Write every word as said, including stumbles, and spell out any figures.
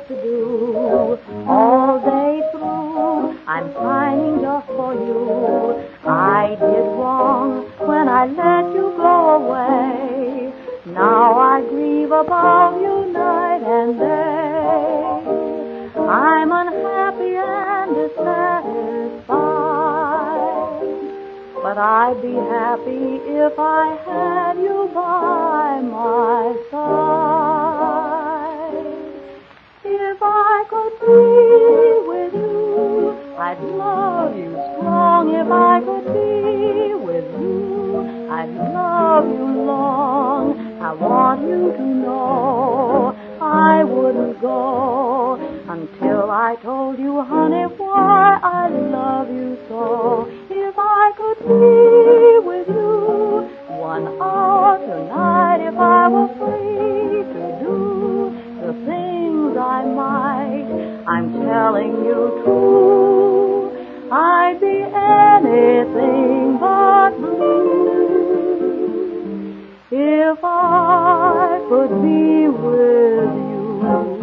to do. All day through, I'm pining just for you. I did wrong when I let you go away. Now I grieve about you night and day. I'm unhappy and dissatisfied, but I'd be happy if I had you by my side. If I could be with you, I'd love you strong. If I could be with you, I'd love you long. I want you to know I wouldn't go until I told you, honey, why I love you so. If I could be with you one hour tonight, if I were free to do the things I might, I'm telling you true, I'd be anything but blue if I could be with you.